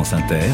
France Inter,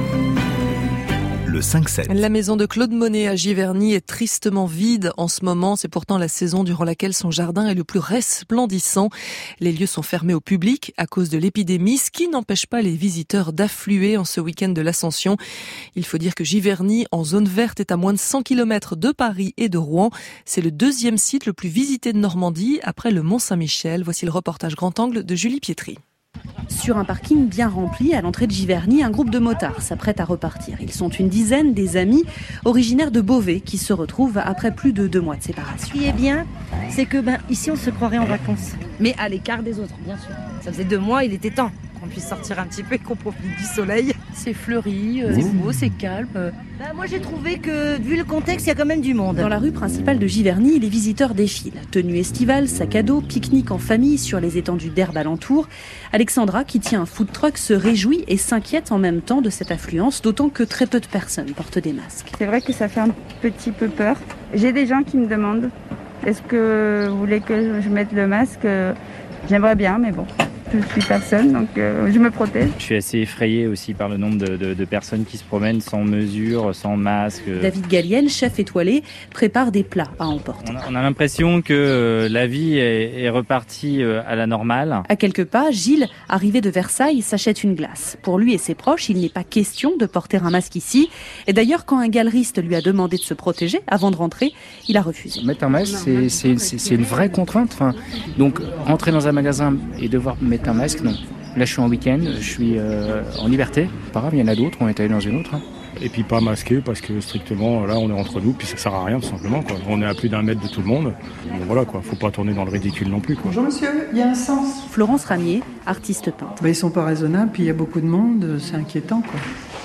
le 5-7. La maison de Claude Monet à Giverny est tristement vide en ce moment. C'est pourtant la saison durant laquelle son jardin est le plus resplendissant. Les lieux sont fermés au public à cause de l'épidémie, ce qui n'empêche pas les visiteurs d'affluer en ce week-end de l'Ascension. Il faut dire que Giverny, en zone verte, est à moins de 100 km de Paris et de Rouen. C'est le deuxième site le plus visité de Normandie, après le Mont-Saint-Michel. Voici le reportage grand angle de Julie Pietri. Sur un parking bien rempli, à l'entrée de Giverny, un groupe de motards s'apprête à repartir. Ils sont une dizaine, des amis originaires de Beauvais qui se retrouvent après plus de 2 mois de séparation. Ce qui est bien, c'est que ici on se croirait en vacances, mais à l'écart des autres, bien sûr. Ça faisait 2 mois, il était temps qu'on puisse sortir un petit peu et qu'on profite du soleil. C'est fleuri, c'est beau, c'est calme. Moi j'ai trouvé que, vu le contexte, il y a quand même du monde. Dans la rue principale de Giverny, les visiteurs défilent. Tenue estivale, sac à dos, pique-nique en famille sur les étendues d'herbe alentour. Alexandra, qui tient un food truck, se réjouit et s'inquiète en même temps de cette affluence, d'autant que très peu de personnes portent des masques. C'est vrai que ça fait un petit peu peur. J'ai des gens qui me demandent « Est-ce que vous voulez que je mette le masque ?» J'aimerais bien, mais bon. Je suis personne, donc je me protège. Je suis assez effrayé aussi par le nombre de personnes qui se promènent sans mesure, sans masque. David Gallienne, chef étoilé, prépare des plats à emporter. On a l'impression que la vie est repartie à la normale. À quelques pas, Gilles, arrivé de Versailles, s'achète une glace. Pour lui et ses proches, il n'est pas question de porter un masque ici. Et d'ailleurs, quand un galeriste lui a demandé de se protéger avant de rentrer, il a refusé. Mettre un masque, c'est une vraie contrainte. Donc, rentrer dans un magasin et devoir mettre un masque, non. Là, je suis en week-end, je suis en liberté. Pas grave, il y en a d'autres, on est allé dans une autre. Et puis pas masqué parce que strictement, là, on est entre nous, puis ça sert à rien, tout simplement, quoi. On est à plus d'1 mètre de tout le monde. Donc voilà, quoi. Faut pas tourner dans le ridicule non plus, quoi. Bonjour monsieur, il y a un sens. Florence Ramier, artiste peintre. Ils sont pas raisonnables, puis il y a beaucoup de monde, c'est inquiétant, quoi.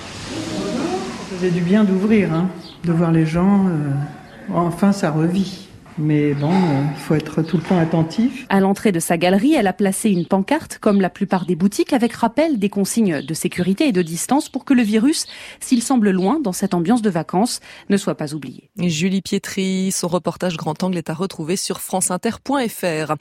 Ça faisait du bien d'ouvrir, de voir les gens. Enfin, ça revit. Mais bon, il faut être tout le temps attentif. À l'entrée de sa galerie, elle a placé une pancarte, comme la plupart des boutiques, avec rappel des consignes de sécurité et de distance pour que le virus, s'il semble loin dans cette ambiance de vacances, ne soit pas oublié. Et Julie Pietri, son reportage grand angle est à retrouver sur franceinter.fr.